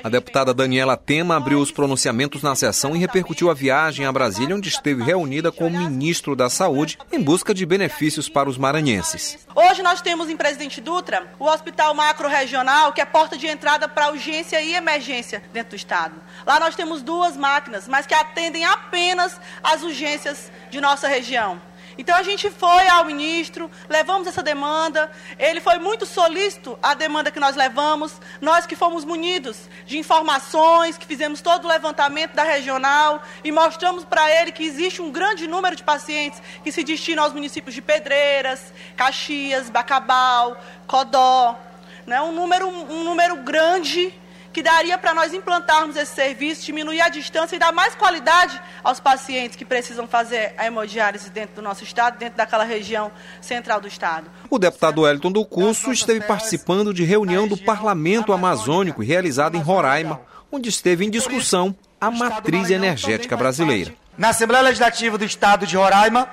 A deputada Daniela Tema abriu os pronunciamentos na sessão e repercutiu a viagem a Brasília, onde esteve reunida com o ministro da Saúde em busca de benefícios para os maranhenses. Hoje nós temos em Presidente Dutra o Hospital Macro-Regional, que é porta de entrada para urgência e emergência dentro do estado. Lá nós temos 2 máquinas, mas que atendem apenas as urgências de nossa região. Então a gente foi ao ministro, levamos essa demanda, ele foi muito solícito à demanda que nós levamos, nós que fomos munidos de informações, que fizemos todo o levantamento da regional e mostramos para ele que existe um grande número de pacientes que se destinam aos municípios de Pedreiras, Caxias, Bacabal, Codó, né? Um número grande que daria para nós implantarmos esse serviço, diminuir a distância e dar mais qualidade aos pacientes que precisam fazer a hemodiálise dentro do nosso estado, dentro daquela região central do estado. O deputado Wellington do Curso esteve participando de reunião do Parlamento Amazônico realizada em Roraima, onde esteve em discussão a matriz energética brasileira. Na Assembleia Legislativa do estado de Roraima,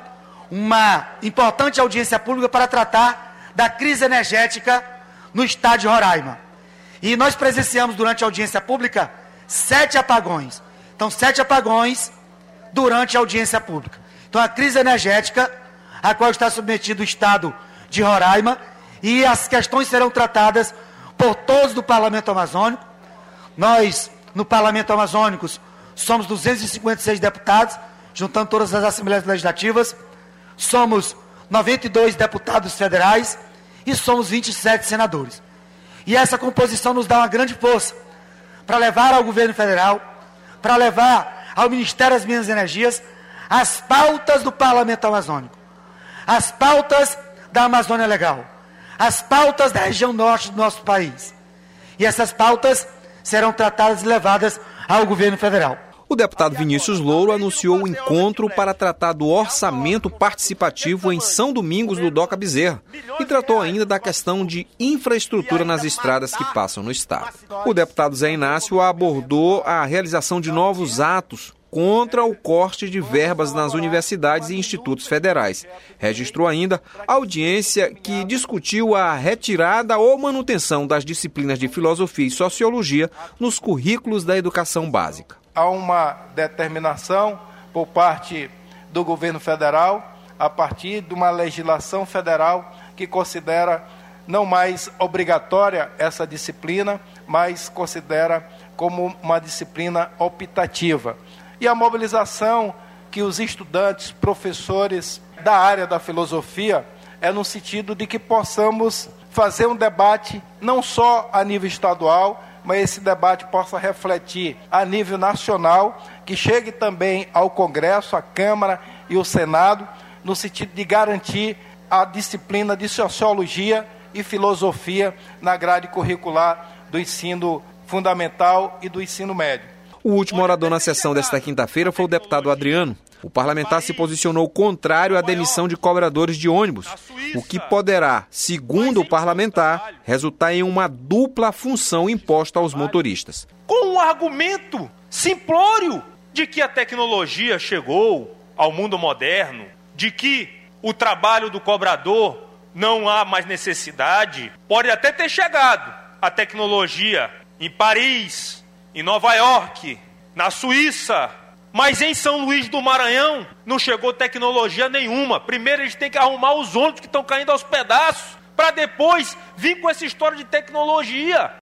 uma importante audiência pública para tratar da crise energética no estado de Roraima. E nós presenciamos durante a audiência pública 7 apagões. Então, 7 apagões durante a audiência pública. Então, a crise energética, a qual está submetido o estado de Roraima, e as questões serão tratadas por todos do Parlamento Amazônico. Nós, no Parlamento Amazônico, somos 256 deputados, juntando todas as Assembleias Legislativas, somos 92 deputados federais e somos 27 senadores. E essa composição nos dá uma grande força para levar ao governo federal, para levar ao Ministério das Minas e Energias, as pautas do Parlamento Amazônico, as pautas da Amazônia Legal, as pautas da região norte do nosso país. E essas pautas serão tratadas e levadas ao governo federal. O deputado Vinícius Louro anunciou o encontro para tratar do orçamento participativo em São Domingos do Doca Bezerra e tratou ainda da questão de infraestrutura nas estradas que passam no estado. O deputado Zé Inácio abordou a realização de novos atos contra o corte de verbas nas universidades e institutos federais. Registrou ainda a audiência que discutiu a retirada ou manutenção das disciplinas de filosofia e sociologia nos currículos da educação básica. Há uma determinação por parte do governo federal, a partir de uma legislação federal que considera não mais obrigatória essa disciplina, mas considera como uma disciplina optativa. E a mobilização que os estudantes, professores da área da filosofia, é no sentido de que possamos fazer um debate não só a nível estadual, mas esse debate possa refletir a nível nacional, que chegue também ao Congresso, à Câmara e ao Senado, no sentido de garantir a disciplina de Sociologia e Filosofia na grade curricular do ensino fundamental e do ensino médio. O último orador na sessão desta quinta-feira foi o deputado Adriano. O parlamentar se posicionou contrário à demissão de cobradores de ônibus, o que poderá, segundo o parlamentar, resultar em uma dupla função imposta aos motoristas. Com um argumento simplório de que a tecnologia chegou ao mundo moderno, de que o trabalho do cobrador não há mais necessidade, pode até ter chegado a tecnologia em Paris, em Nova York, na Suíça, mas em São Luís do Maranhão não chegou tecnologia nenhuma. Primeiro eles têm que arrumar os ônibus que estão caindo aos pedaços, para depois vir com essa história de tecnologia.